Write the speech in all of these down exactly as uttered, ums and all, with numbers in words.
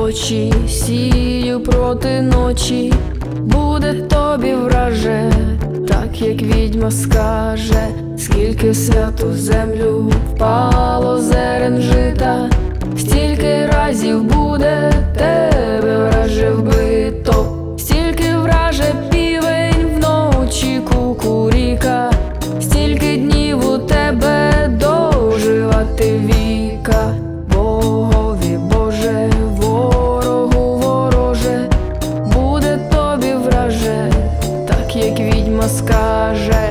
очі, сію проти ночі, буде тобі враже, так як відьма скаже. Скільки святу землю впало зерен жита, стільки разів буде тебе враже вбито, стільки враже півень вночі кукуріка, стільки днів у тебе доживати віка. Богові Боже, ворогу вороже, буде тобі враже, так як відьма скаже.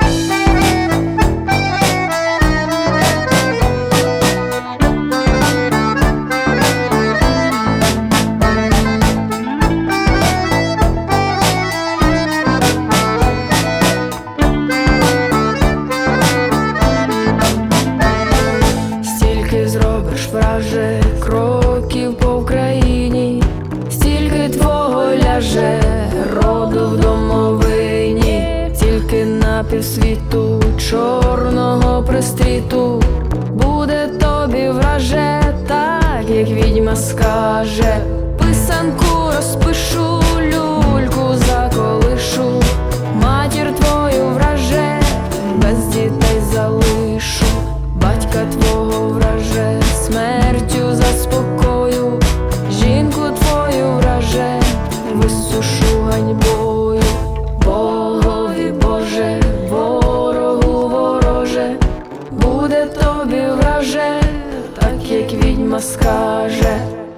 Зробиш враже кроків по Україні, стільки твого ляже роду в домовині, тільки на півсвіту чорного пристріту буде тобі враже, так як відьма скаже. Писанку розпишу, люльку заколишу, матір твою враже, без дітей залишу, батька твого враже, смертю заспокою, жінку твою враже, висушу ганьбою. Богові Боже, ворогу вороже, буде тобі враже, так як відьма скаже.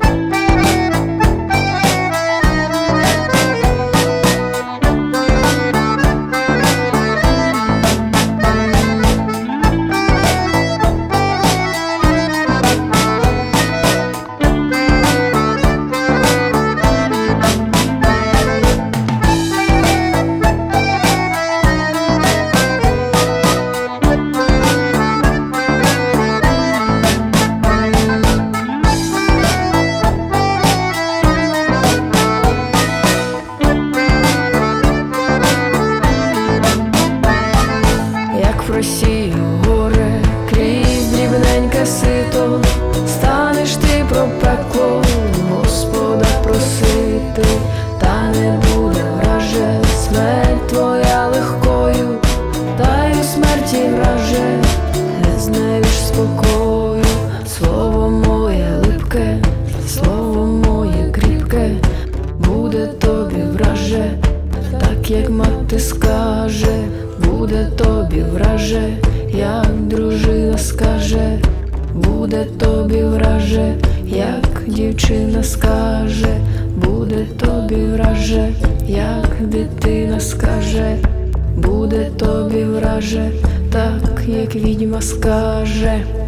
Просію горе крізь дрібненьке сито, станеш ти про пекло Господа просити, та не буде враже смерть твоя легкою, та й у смерті враже не знайдеш спокою. Слово моє липке, слово моє кріпке, буде тобі враже, так як мати скаже. Буде тобі враже, як дружина скаже, буде тобі враже, як дівчина скаже, буде тобі враже, як дитина скаже, буде тобі враже, так як відьма скаже.